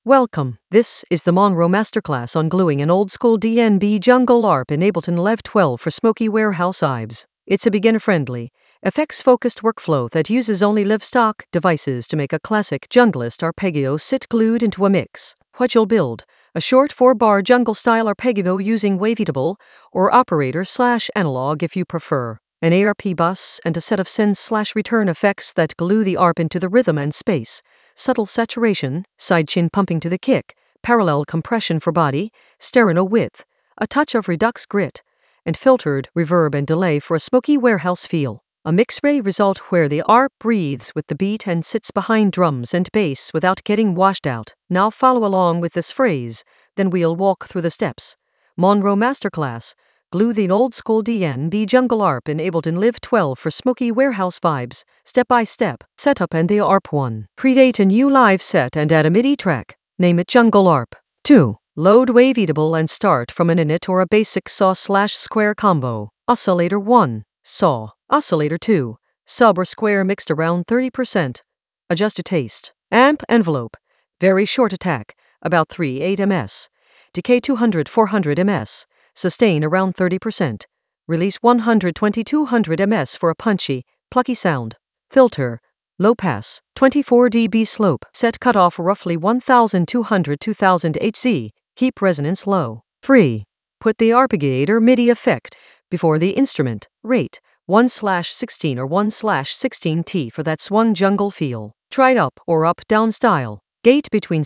Welcome. This is the Monroe Masterclass on gluing an old-school DNB Jungle ARP in Ableton Live 12 for smoky warehouse vibes. It's a beginner-friendly, effects-focused workflow that uses only live-stock devices to make a classic junglist arpeggio sit glued into a mix. What you'll build: a short 4-bar jungle-style arpeggio using waveatable or operator/analog if you prefer, an ARP bus, and a set of send/return effects that glue the ARP into the rhythm and space. Subtle saturation, sidechain pumping to the kick, parallel compression for body, stereo width, a touch of redux grit, and filtered reverb and delay for a smoky warehouse feel. A mix-ray result where the ARP breathes with the beat and sits behind drums and bass without getting washed out. Now follow along with this phrase, then we'll walk through the steps. Monroe Masterclass. Glue the old-school DNB Jungle ARP in Ableton Live 12 for smoky warehouse vibes. Step-by-step. Setup and the ARP 1. Create a new live set and add a MIDI track. Name it Jungle ARP. 2. Load waveatable and start from an init or a basic saw/square combo. Oscillator 1. Saw. Oscillator 2. Sub or square mixed around 30%. Adjust to taste. Amp envelope. Very short attack, about 3/8 ms. Decay 200-400 ms. Sustain around 30%. Release 120-200 ms for a punchy, plucky sound. Filter. Low pass, 24 dB slope. Set cutoff roughly 1200-2000 Hz. Keep resonance low. 3. Put the arpeggiator MIDI effect before the instrument. Rate 1/16 or 1/16T for that swung jungle feel. Try up or up-down style. Gate between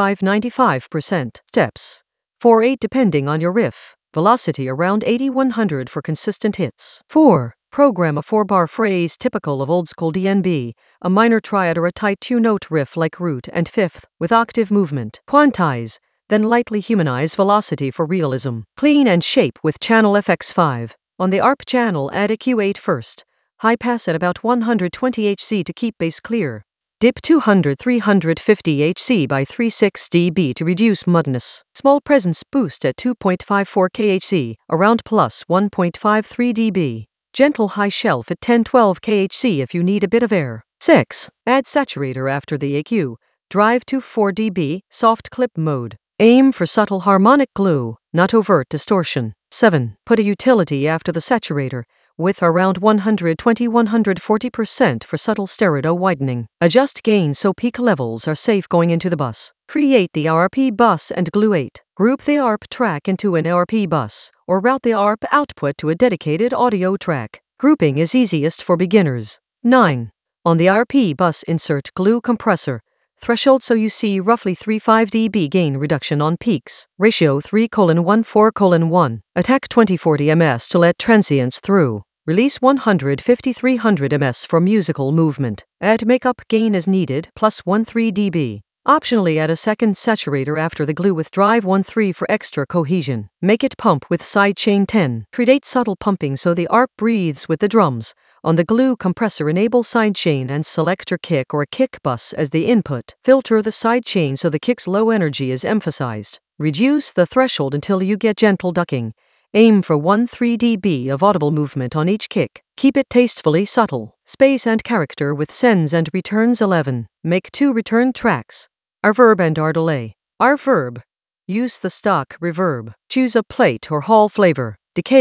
75-95%. Steps 4/8 depending on your riff. Velocity around 80-100 for consistent hits. 4. Program a 4-bar phrase typical of old-school DNB, a minor triad or a tight 2-note riff like root and fifth, with octave movement. Quantize, then lightly humanize velocity for realism. Clean and shape with channel FX5. On the ARP channel, add a Q8 first. High pass at about 120 Hz to keep bass clear. Dip 200-350 Hz by 3/6 dB to reduce muddiness. Small presence boost at 2.54 kHz, around plus 1.53 dB. Gentle high shelf at 10-12 kHz if you need a bit of air. 6. Add saturator after the EQ. Drive to 4 dB, soft clip mode. Aim for subtle harmonic glue, not overt distortion. 7. Put a utility after the saturator, with around 120-140% for subtle stereo widening. Adjust gain so peak levels are safe going into the bus. Create the ARP bus and glue 8. Group the ARP track into an ARP bus, or route the ARP output to a dedicated audio track. Grouping is easiest for beginners. 9. On the ARP bus insert glue compressor. Threshold so you see roughly 3/5 dB gain reduction on peaks. Ratio 3:1:4:1. Attack 20-40 ms to let transients through. Release 150-300 ms for musical movement. Add makeup gain as needed, plus 1/3 dB. Optionally add a second saturator after the glue with drive 1/3 for extra cohesion. Make it pump with sidechain 10. Create subtle pumping so the ARP breathes with the drums. On the glue compressor, enable sidechain and select your kick or kick bus as the input. Filter the sidechain so the kick's low energy is emphasized. Reduce the threshold until you get gentle ducking. Aim for 1/3 dB of audible movement on each kick. Keep it tastefully subtle. Space and character with sends and returns 11. Make 2 return tracks. Reverb and delay. Reverb. Use the stock reverb. Choose a plate or hall flavor. Decay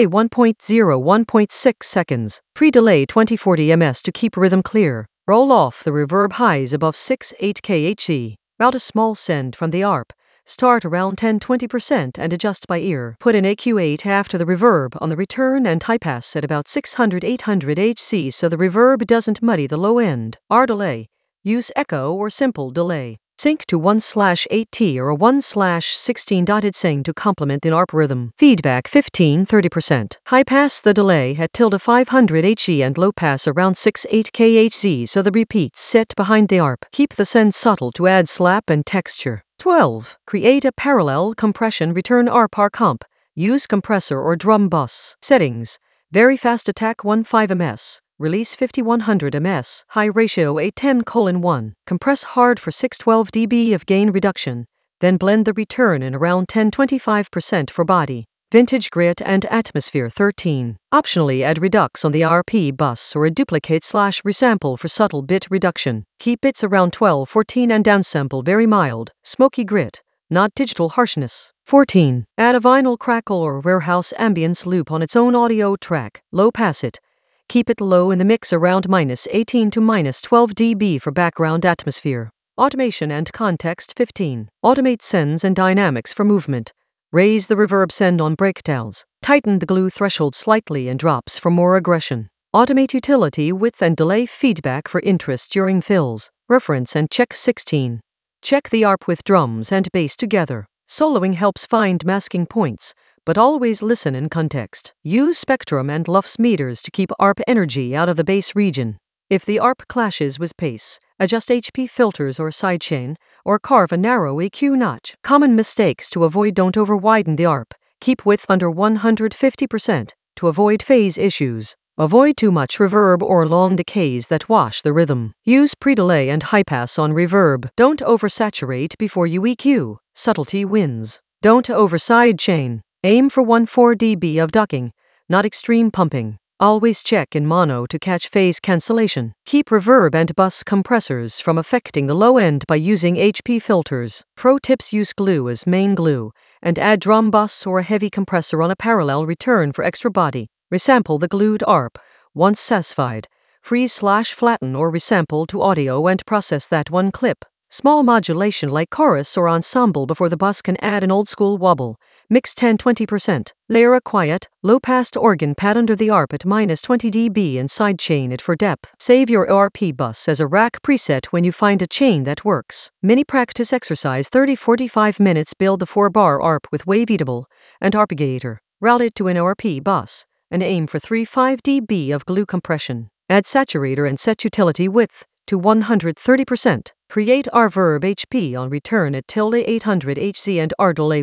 1.0-1.6 seconds. Pre-delay 20-40 ms to keep rhythm clear. Roll off the reverb highs above 6/8 kHz. Route a small send from the ARP. Start around 10-20% and adjust by ear. Put an AQ8 after the reverb on the return and high pass at about 600-800 Hz so the reverb doesn't muddy the low end. Delay. Use echo or simple delay. Sync to 1/8T or a 1/16 dotted sing to complement the ARP rhythm. Feedback 15-30%. High pass the delay at 500 Hz and low pass around 6/8 kHz so the repeats sit behind the ARP. Keep the send subtle to add slap and texture. 12. Create a parallel compression return ARP comp. Use compressor or drum bus. Settings. Very fast attack 1/5 ms. Release 50-100 ms. High ratio 8:10:1. Compress hard for 6/12 dB of gain reduction. Then blend the return in around 10-25% for body. Vintage Grit and Atmosphere 13. Optionally add Redux on the RP bus or a duplicate/resample for subtle bit reduction. Keep bits around 12-14 and downsample very mild, smoky grit, not digital harshness. 14. Add a vinyl crackle or warehouse ambience loop on its own audio track. Low pass it. Keep it low in the mix around -18 to -12 dB for background atmosphere. Automation and context 15. Automate sends and dynamics for movement. Raise the reverb send on breakdowns. Tighten the glue threshold slightly and drops for more aggression. Automate utility width and delay feedback for interest during fills. Reference and check 16. Check the ARP with drums and bass together. Soloing helps find masking points, but always listen in context. Use spectrum and LUFS meters to keep ARP energy out of the bass region. If the ARP clashes with bass, adjust HP filters or sidechain, or carve a narrow EQ notch. Common mistakes to avoid: don't over-widen the ARP. Keep width under 150% to avoid phase issues. Avoid too much reverb or long decays that wash the rhythm. Use pre-delay and high pass on reverb. Don't oversaturate before you EQ. Subtlety wins. Don't over-sidechain. Aim for 1/4 dB of ducking, not extreme pumping. Always check in mono to catch phase cancellation. Keep reverb and bus compressors from affecting the low end by using HP filters. Pro tips: use glue as main glue, and add drum bus or a heavy compressor on a parallel return for extra body. Resample the glued ARP. Once satisfied, freeze/flatten or resample to audio and process that one clip. Small modulation like chorus or ensemble before the bus can add an old school wobble. Mix 10-20%. Layer a quiet, low-passed organ pad under the ARP at -20 dB and sidechain it for depth. Save your ARP bus as a rack preset when you find a chain that works. Mini practice exercise 30-45 minutes. Build the 4-bar ARP with Waveatable and Arpeggiator. Route it to an ARP bus and aim for 3-5 dB of glue compression. Add saturator and set utility width to 130%. Create reverb HP on return at ~800 Hz and delay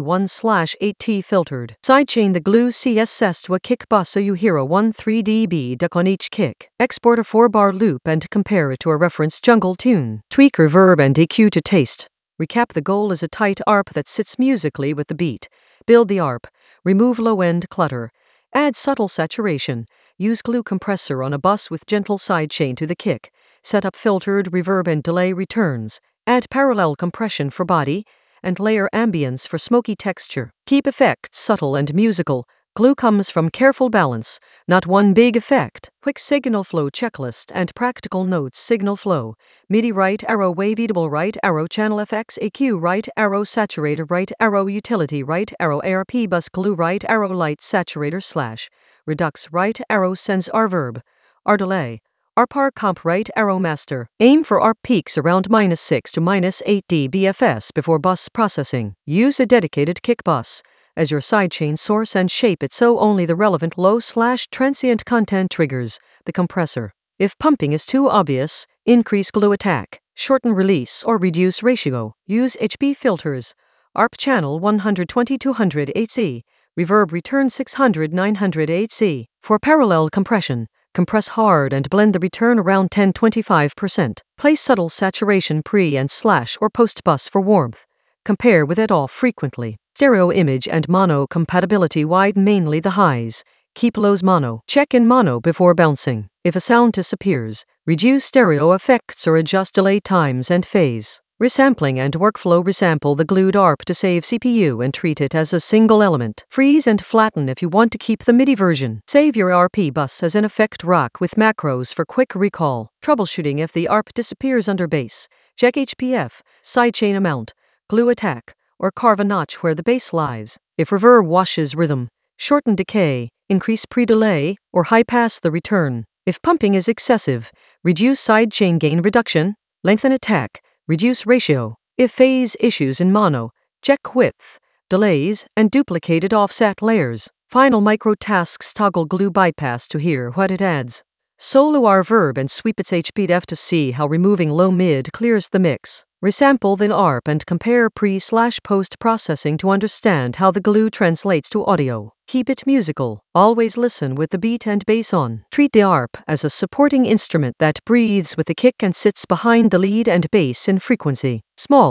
1/8T filtered. Sidechain the glue CSS to a kick bus so you hear a 1-3 dB duck on each kick. Export a 4-bar loop and compare it to a reference jungle tune. Tweak reverb and EQ to taste. Recap: the goal is a tight ARP that sits musically with the beat. Build the ARP. Remove low-end clutter. Add subtle saturation. Use glue compressor on a bus with gentle sidechain to the kick. Set up filtered reverb and delay returns. Add parallel compression for body, and layer ambience for smoky texture. Keep effects subtle and musical. Glue comes from careful balance, not one big effect. Quick signal flow checklist and practical notes: signal flow. MIDI right arrow, Waveatable right arrow, channel FX EQ right arrow, saturator right arrow, utility right arrow, ARP bus glue right arrow, light saturator / Redux right arrow, sends reverb, delay. ARP comp right arrow, master. Aim for ARP peaks around -6 to -8 dBFS before bus processing. Use a dedicated kick bus as your sidechain source and shape it so only the relevant low/transient content triggers the compressor. If pumping is too obvious, increase glue attack, shorten release or reduce ratio. Use HP filters. ARP channel 120-200 Hz, reverb return 600-900 Hz. For parallel compression, compress hard and blend the return around 10-25%. Place subtle saturation pre and / or post bus for warmth. Compare with it frequently. Stereo image and mono compatibility: widen mainly the highs. Keep lows mono. Check in mono before bouncing. If a sound disappears, reduce stereo effects or adjust delay times and phase. Resampling and workflow: resample the glued ARP to save CPU and treat it as a single element. Freeze and flatten if you want to keep the MIDI version. Save your ARP bus as an effect rack with macros for quick recall. Troubleshooting: if the ARP disappears under bass, check HPF, sidechain amount, glue attack, or carve a notch where the bass lies. If reverb washes rhythm, shorten decay, increase pre-delay, or high pass the return. If pumping is excessive, reduce sidechain gain reduction, lengthen attack, reduce ratio. If phase issues in mono, check width, delays, and duplicated offset layers. Final micro tasks: toggle glue bypass to hear what it adds. Solo reverb and sweep its HPDF to see how removing low mid clears the mix. Resample then ARP and compare pre/post processing to understand how the glue translates to audio. Keep it musical. Always listen with the beat and bass on. Treat the ARP as a supporting instrument that breathes with the kick and sits behind the lead and bass in frequency. Small,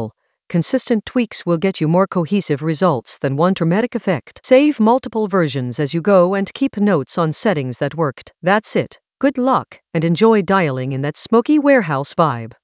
Consistent tweaks will get you more cohesive results than one dramatic effect. Save multiple versions as you go and keep notes on settings that worked. That's it. Good luck, and enjoy dialing in that smoky warehouse vibe.